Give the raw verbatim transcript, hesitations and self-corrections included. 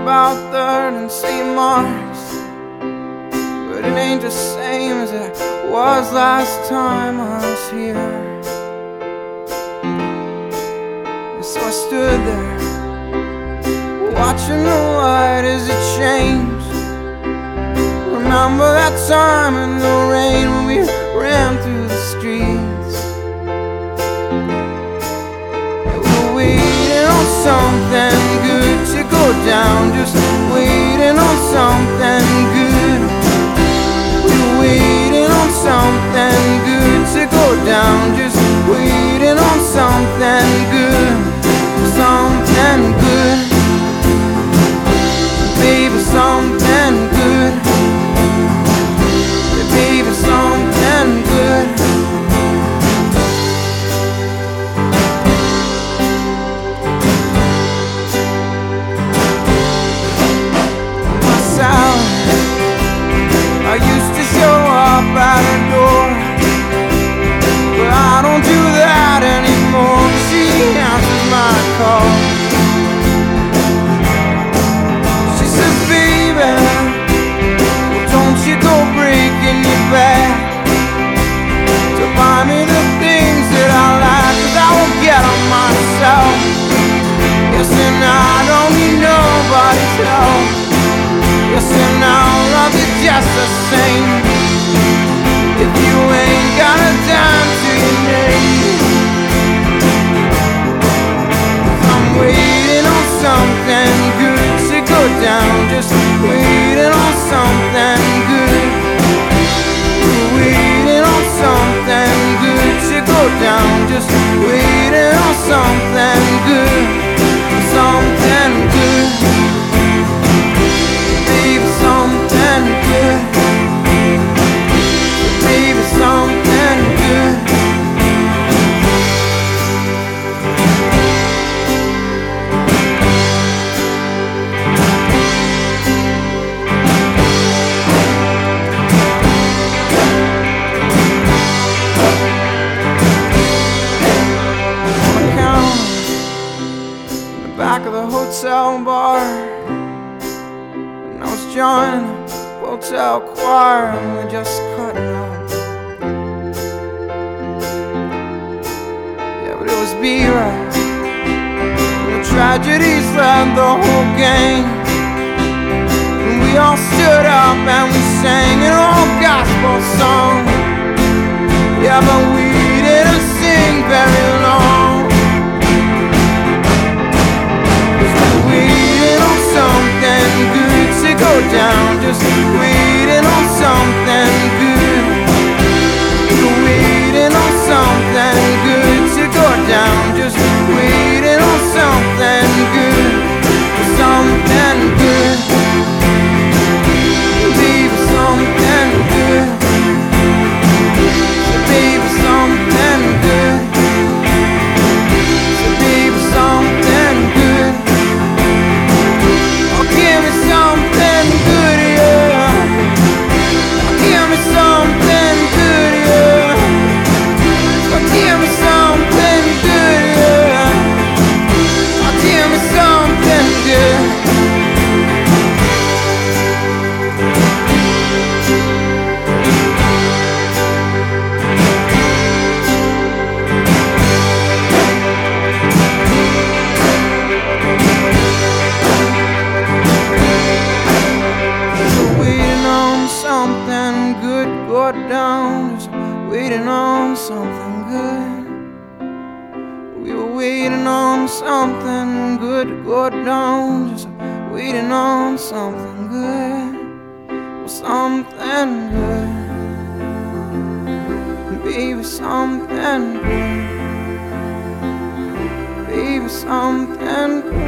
about third and Saint Mark's, but it ain't the same as it was last time I was here. And so I stood there, watching the light as it changed. Remember that time in the rain when we ran through the streets? And we were waiting on something good to go down, just waiting on something good. We were waiting on something good to go down, just waiting on something good, something good, baby, something good, baby, something good. Myself, I used to show up at her door, but I don't do that anymore. She answers my call. She says, baby, well, don't you go breaking your back to buy me the things that I like, 'cause I won't get them myself. Yes, and I don't need nobody's help. Yes, and I'll love you just the same if you ain't got a dime to your name. 'Cause I'm waiting on something good to go down, just waiting on something good. We're waiting on something good to go down, just waiting on something good, something good, baby, something good, baby, something good. Back of the hotel bar, and I was joining the hotel choir, and we're just cutting up. Yeah, but it was B-Ride, and the tragedies led the whole gang, and we all stood up and we sang an old gospel song. Yeah, but we didn't sing very long. Waiting on something good to go down, just waiting on something good. We're waiting on something good to go down, just waiting on something good, something good, baby, something good, baby, something good, baby, something good. Give me something good, yeah. Give me something good, yeah. Give me something good, yeah. Give me something good. Down, just waiting on something good. We were waiting on something good to go down, just waiting on something good, well, something good, baby, something good, baby, something good.